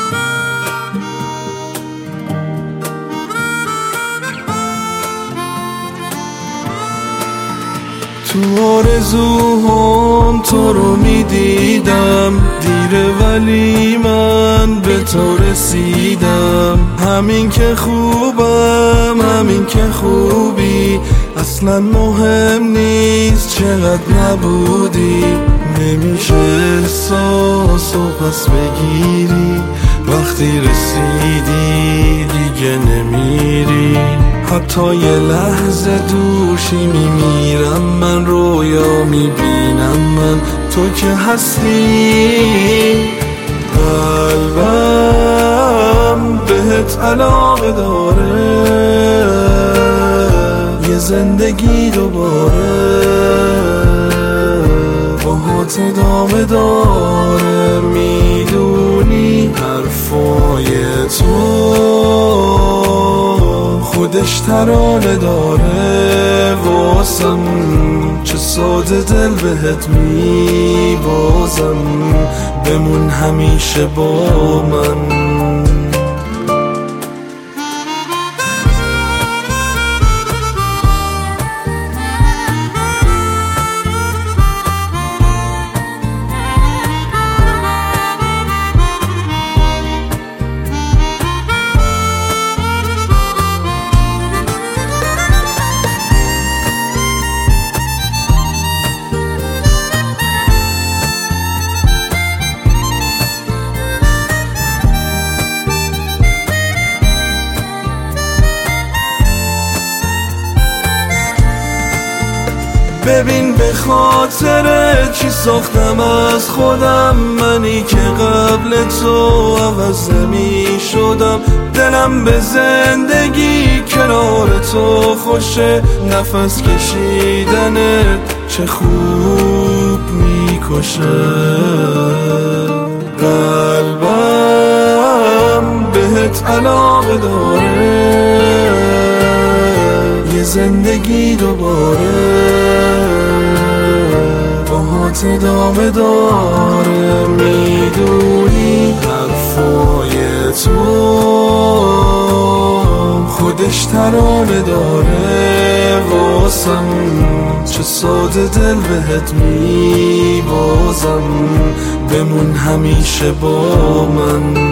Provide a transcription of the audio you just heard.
تو آرزوهام تو رو میدیدم دیره ولی من به تو رسیدم. همین که خوبم همین که خوبی، اصلا مهم نیست چقدر نبودی. نمیشه احساس و پس بگیری، وقتی رسیدی دیگه نمیری. حتی یه لحظه دوشی میمیرم من، رویا میبینم من تو که هستی. قلبم بهت علاقه داره، یه زندگی دوباره باهات ادامه داره. میدونی حرفای تو خودش ترانه داره واسم، چه ساده دل بهت میبازم. بمون همیشه با من. ببین به خاطر چی ساختم از خودم، منی که قبل تو عوض نمی شدم. دلم به زندگی کنار تو خوشه، نفس کشیدنت چه خوب میکشه. قلبم بهت علاقه داره، یه زندگی دوباره باهات ادامه داره. میدونی حرفای تو خودش ترانه داره واسم، چه ساده دل بهت میبازم. بمون همیشه با من.